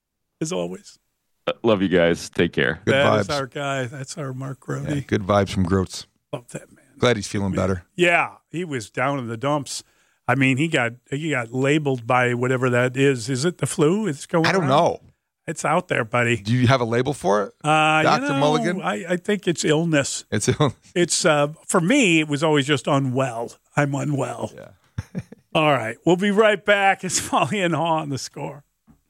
as always. Love you guys. Take care. Good That is vibes. our guy. That's our Mark Yeah, Grody. good vibes from Groats. Love that man. Glad he's feeling better. Yeah, he was down in the dumps. I mean, he got he got labeled by whatever that is. Is it the flu? It's going. I don't around? know. It's out there, buddy. Do you have a label for it? Uh, Doctor you know, Mulligan? I, I think it's illness. It's It's uh, for me. It was always just unwell. I'm unwell. Yeah. All right, we'll be right back. It's Molly and Haw on the Score.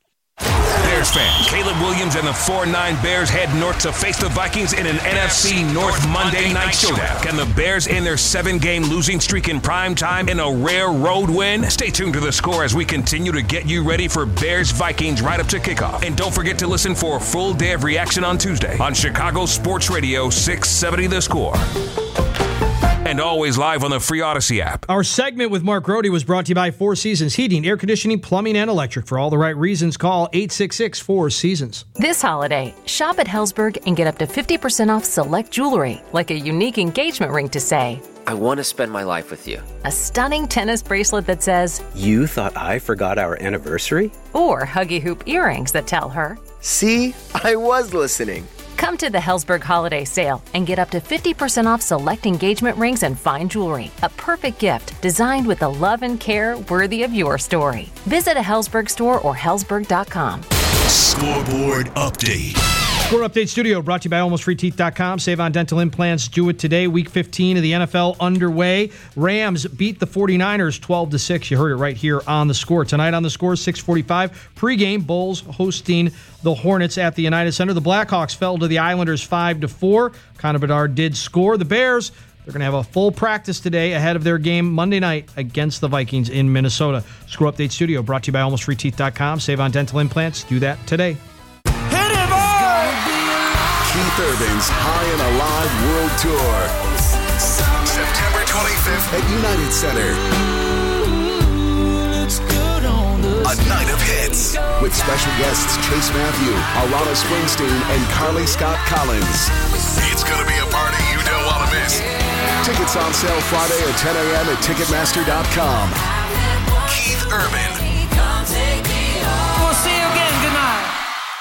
Bears fan, Caleb Williams and the four nine Bears head north to face the Vikings in an N F C North Monday night showdown. Can the Bears end their seven-game losing streak in prime time in a rare road win? Stay tuned to The Score as we continue to get you ready for Bears-Vikings right up to kickoff. And don't forget to listen for a full day of reaction on Tuesday on Chicago Sports Radio six seventy The Score. And and always live on the free Odyssey app. Our segment with Mark Grody was brought to you by Four Seasons Heating, Air Conditioning, Plumbing, and Electric. For all the right reasons, call eight six six, four seasons. This holiday, shop at Helzberg and get up to fifty percent off select jewelry, like a unique engagement ring to say, I want to spend my life with you. a stunning tennis bracelet that says, You thought I forgot our anniversary? or huggy hoop earrings that tell her, See, I was listening. Come to the Helzberg holiday sale and get up to fifty percent off select engagement rings and fine jewelry. A perfect gift designed with the love and care worthy of your story. Visit a Helzberg store or helzberg dot com. Scoreboard update. Score Update Studio brought to you by almost free teeth dot com. Save on dental implants. Do it today. Week fifteen of the N F L underway. Rams beat the 49ers twelve to six. You heard it right here on The Score. Tonight on The Score, six forty-five. Pregame, Bulls hosting the Hornets at the United Center. The Blackhawks fell to the Islanders five to four. Connor Bedard did score. The Bears, they're going to have a full practice today ahead of their game Monday night against the Vikings in Minnesota. Score Update Studio brought to you by almost free teeth dot com. Save on dental implants. Do that today. Keith Urban's High and Alive World Tour. September twenty-fifth at United Center. A night of hits with special guests Chase Matthew, Alana Springsteen, and Carly Scott Collins. It's going to be a party you don't want to miss. Tickets on sale Friday at ten a.m. at Ticketmaster dot com. Keith Urban. We'll see you again. Good night.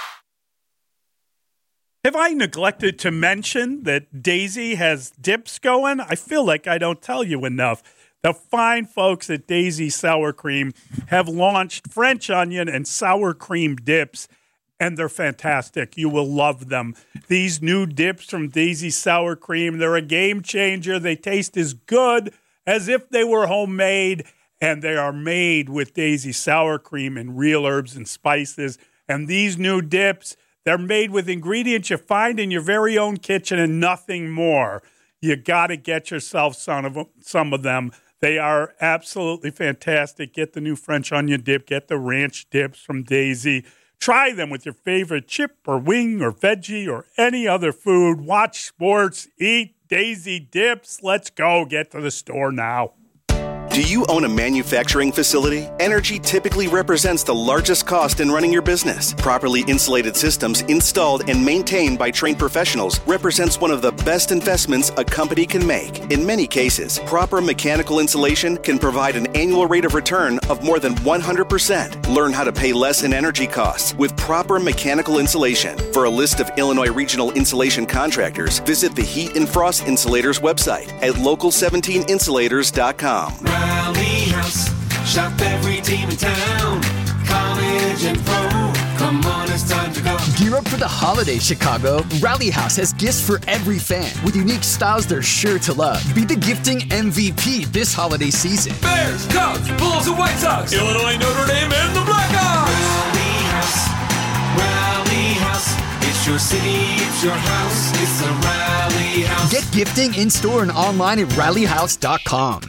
Have I neglected to mention that Daisy has dips going? I feel like I don't tell you enough. The fine folks at Daisy Sour Cream have launched French onion and sour cream dips, and they're fantastic. You will love them. These new dips from Daisy Sour Cream, they're a game changer. They taste as good as if they were homemade, and they are made with Daisy Sour Cream and real herbs and spices. And these new dips, they're made with ingredients you find in your very own kitchen and nothing more. You got to get yourself some of them, some of them. They are absolutely fantastic. Get the new French onion dip. Get the ranch dips from Daisy. Try them with your favorite chip or wing or veggie or any other food. Watch sports. Eat Daisy dips. Let's go. Get to the store now. Do you own a manufacturing facility? Energy typically represents the largest cost in running your business. Properly insulated systems installed and maintained by trained professionals represents one of the best investments a company can make. In many cases, proper mechanical insulation can provide an annual rate of return of more than one hundred percent. Learn how to pay less in energy costs with proper mechanical insulation. For a list of Illinois regional insulation contractors, visit the Heat and Frost Insulators website at local seventeen insulators dot com. Rally House, shop every team in town, college and pro. Come on, it's time to go. Gear up for the holidays, Chicago. Rally House has gifts for every fan with unique styles they're sure to love. Be the gifting M V P this holiday season. Bears, Cubs, Bulls, and White Sox, Illinois, Notre Dame, and the Blackhawks. Rally House, Rally House. It's your city, it's your house, it's a Rally House. Get gifting in store and online at rally house dot com.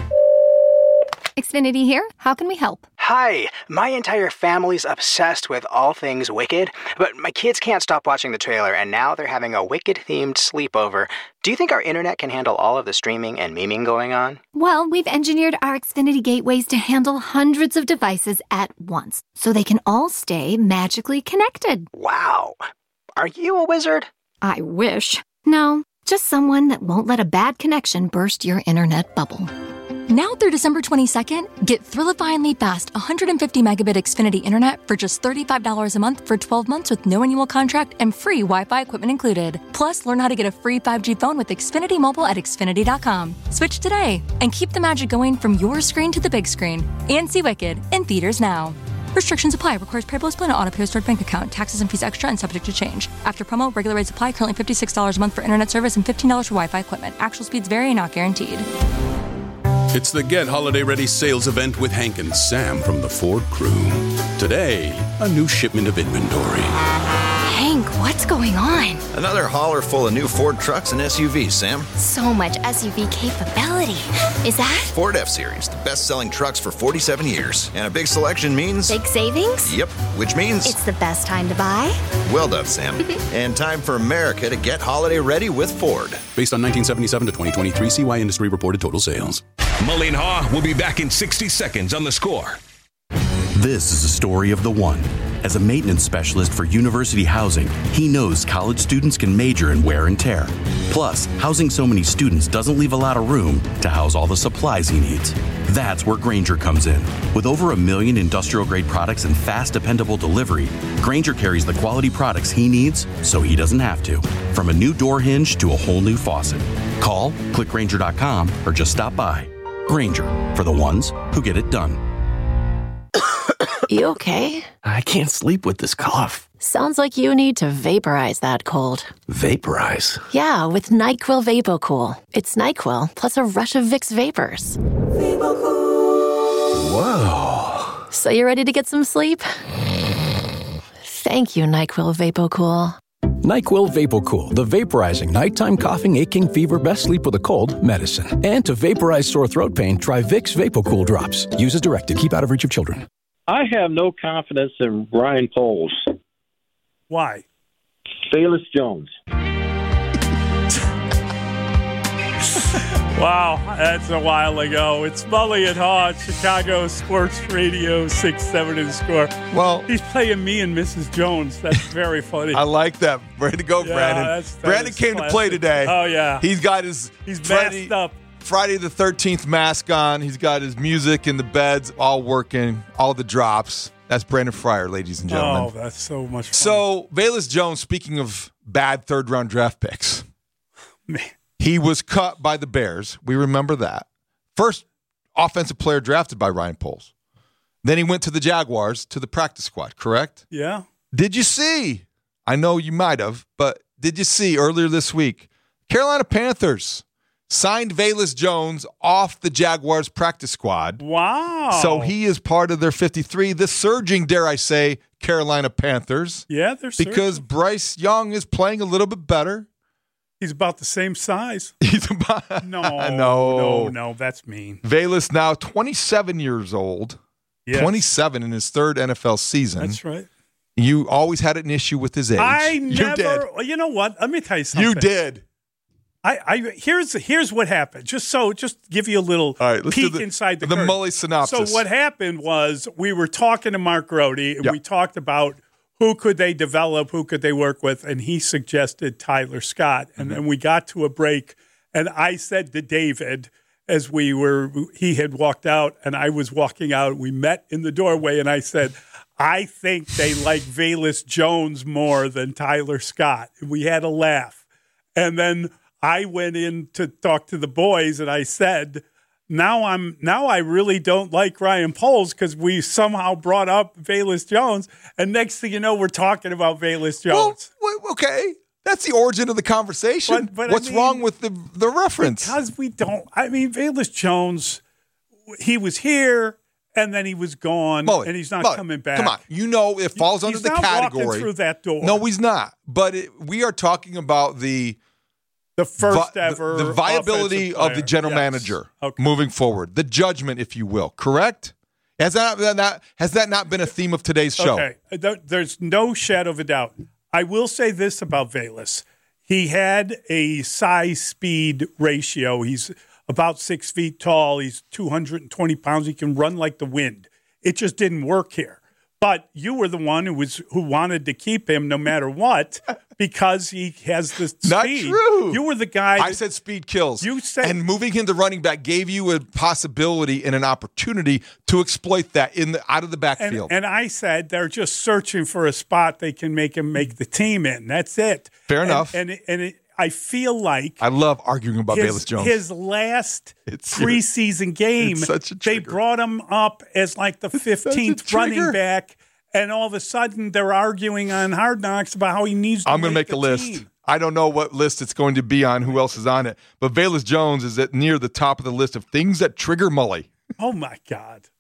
Xfinity here. How can we help? Hi, my entire family's obsessed with all things Wicked, but my kids can't stop watching the trailer, and now they're having a Wicked-themed sleepover. Do you think our internet can handle all of the streaming and memeing going on? Well, we've engineered our Xfinity gateways to handle hundreds of devices at once, so they can all stay magically connected. Wow. Are you a wizard? I wish. No, just someone that won't let a bad connection burst your internet bubble. Now through December twenty-second, get Thrillifyingly fast one hundred fifty megabit Xfinity internet for just thirty-five dollars a month for twelve months with no annual contract and free Wi-Fi equipment included. Plus, learn how to get a free five G phone with Xfinity Mobile at Xfinity dot com. Switch today and keep the magic going from your screen to the big screen. And see Wicked in theaters now. Restrictions apply. Requires PayPal Split and auto-pay stored bank account. Taxes and fees extra and subject to change. After promo, regular rates apply. Currently fifty-six dollars a month for internet service and fifteen dollars for Wi-Fi equipment. Actual speeds vary and not guaranteed. It's the Get Holiday Ready sales event with Hank and Sam from the Ford crew. Today, a new shipment of inventory. Frank, what's going on? Another hauler full of new Ford trucks and S U Vs, Sam. So much S U V capability. Is that? Ford F-Series, the best-selling trucks for forty-seven years. And a big selection means... Big savings? Yep, which means... It's the best time to buy? Well done, Sam. And time for America to get holiday ready with Ford. Based on nineteen seventy-seven to twenty twenty-three C Y Industry reported total sales. Mully and Haw will be back in sixty seconds on The Score. This is the story of the one. As a maintenance specialist for university housing, he knows college students can major in wear and tear. Plus, housing so many students doesn't leave a lot of room to house all the supplies he needs. That's where Grainger comes in. With over a million industrial-grade products and fast, dependable delivery, Grainger carries the quality products he needs so he doesn't have to. From a new door hinge to a whole new faucet. Call, click Grainger dot com, or just stop by. Grainger, for the ones who get it done. You okay? I can't sleep with this cough. Sounds like you need to vaporize that cold. Vaporize? Yeah, with NyQuil VapoCool. It's NyQuil plus a rush of Vicks vapors. Whoa. So you ready to get some sleep? Thank you, NyQuil VapoCool. NyQuil VapoCool, the vaporizing nighttime coughing, aching, fever, best sleep with a cold medicine. And to vaporize sore throat pain, try Vicks VapoCool drops. Use as directed. Keep out of reach of children. I have no confidence in Ryan Poles. Why? Bayless Jones. Wow, that's a while ago. It's Mully and Haw, Chicago Sports Radio six seven in The Score. Well, he's playing me and Missus Jones. That's very funny. I like that. Ready to go, Yeah, Brandon. that's- that Brandon is came classic. to play today. Oh, yeah. He's got his He's Friday, masked up. Friday the thirteenth mask on. He's got his music and the beds all working, all the drops. That's Brandon Fryer, ladies and gentlemen. Oh, that's so much fun. So, Bayless Jones, speaking of bad third-round draft picks, Man. he was cut by the Bears. We remember that. First offensive player drafted by Ryan Poles. Then he went to the Jaguars, to the practice squad, correct? Yeah. Did you see? I know you might have, but did you see earlier this week, Carolina Panthers signed Bayless Jones off the Jaguars practice squad. Wow. So he is part of their fifty-three, the surging, dare I say, Carolina Panthers. Yeah, they're surging. Because Bryce Young is playing a little bit better. He's about the same size. He's about No, no, no, no, that's mean. Bayless now twenty-seven years old, Yes. twenty-seven in his third N F L season. That's right. You always had an issue with his age. I you never. did. well, You know what? Let me tell you something. You did. I, I here's here's what happened. Just so, just give you a little All right, let's peek do the, inside the the curtain. Mully synopsis. So what happened was we were talking to Mark Grody, and Yep. we talked about who could they develop, who could they work with, and he suggested Tyler Scott. And Mm-hmm. then we got to a break, and I said to David, as we were, he had walked out, and I was walking out. We met in the doorway, and I said, I think they like Bayless Jones more than Tyler Scott. And we had a laugh. And then I went in to talk to the boys, and I said, now I'm now I really don't like Ryan Poles because we somehow brought up Bayless Jones, and next thing you know, we're talking about Bayless Jones. Well, w- okay, that's the origin of the conversation. But- but I What's mean, wrong with the the reference? Because we don't. I mean, Bayless Jones, he was here and then he was gone, Mully, and he's not Mully, coming back. Come on, you know it falls He's under the not category. walking through that door. No, he's not. But it, we are talking about the the first vi- ever the, the viability offensive of the player. general Yes. manager Okay. moving forward, the judgment, if you will. Correct? Has that that not, has that not been a theme of today's show? Okay, There- there's no shadow of a doubt. I will say this about Bayless. He had a size-speed ratio. He's about six feet tall. He's two hundred twenty pounds. He can run like the wind. It just didn't work here. But you were the one who was who wanted to keep him no matter what because he has the speed. Not true. You were the guy. I that- said speed kills. You said- and moving him to running back gave you a possibility and an opportunity to exploit that in the out of the And, backfield. and I said they're just searching for a spot they can make him make the team in. That's it. Fair And- enough. And it, and it, I feel like I love arguing about his, Bayless Jones. his last It's- preseason game, it's such a they trigger. brought him up as like the fifteenth running trigger. back, and all of a sudden they're arguing on Hard Knocks about how he needs to I'm going to make the a list. team. I don't know what list it's going to be on, who else is on it, but Bayless Jones is at near the top of the list of things that trigger Mully. Oh, my God.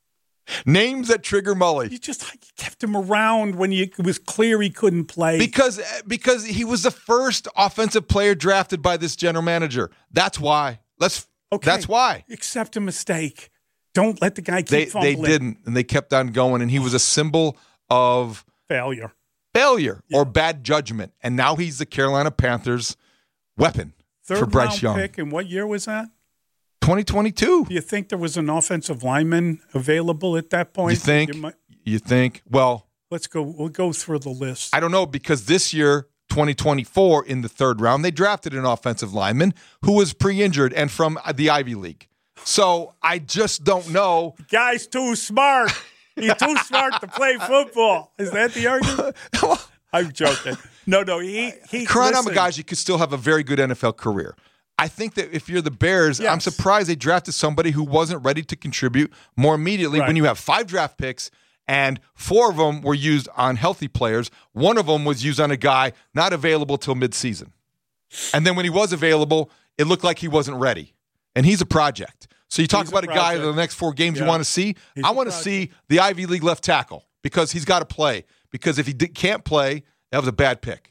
Names that trigger Mully. You just you kept him around when you, it was clear he couldn't play. Because because he was the first offensive player drafted by this general manager. That's why. Let's. Okay. That's why. Accept a mistake. Don't let the guy keep they, fumbling. They didn't, and they kept on going, and he was a symbol of failure. Failure yeah. or bad judgment. And now he's the Carolina Panthers' weapon Third for Bryce round Young. Pick, and what year was that? twenty twenty-two. Do you think there was an offensive lineman available at that point? You think? You, might, you think? Well, let's go. We'll go through the list. I don't know, because this year, twenty twenty-four, in the third round, they drafted an offensive lineman who was pre-injured and from the Ivy League. So I just don't know. The guy's too smart. He's too smart to play football. Is that the argument? I'm joking. No, no. He he. Karan listen. Amagaji could still have a very good N F L career. I think that if you're the Bears, yes. I'm surprised they drafted somebody who wasn't ready to contribute more immediately right. when you have five draft picks and four of them were used on healthy players. One of them was used on a guy not available till midseason. And then when he was available, it looked like he wasn't ready. And he's a project. So you talk he's about a, a guy in the next four games yeah. you want to see. He's I want to see the Ivy League left tackle because he's got to play. Because if he d- can't play, that was a bad pick.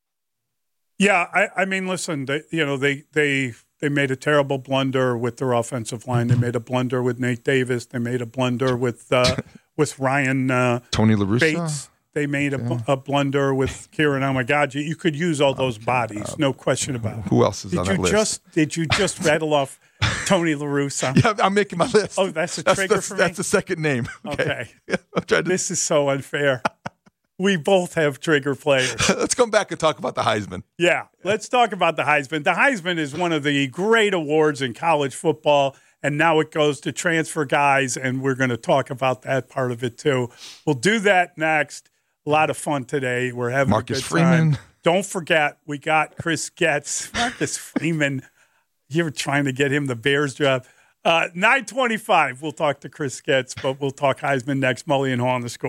Yeah, I, I mean, listen, they, you know, they they they made a terrible blunder with their offensive line. They made a blunder with Nate Davis. They made a blunder with uh, with Ryan uh, Tony LaRussa. Bates. They made a, a blunder with Kieran Amagaji. You could use all those bodies, no question about it. Who else is did on you that list? Just, did you just rattle off Tony LaRussa? Yeah, I'm making my list. Oh, that's a trigger that's, for that's, me? That's the second name. Okay. okay. I'm trying to... This is so unfair. We both have trigger players. Let's come back and talk about the Heisman. Yeah, let's talk about the Heisman. The Heisman is one of the great awards in college football, and now it goes to transfer guys, and we're going to talk about that part of it too. We'll do that next. A lot of fun today. We're having Marcus a good Freeman. time. Don't forget, we got Chris Getz. Marcus Freeman, you were trying to get him the Bears job. Uh, nine twenty-five, we'll talk to Chris Getz, but we'll talk Heisman next. Mully and Haw on the Score.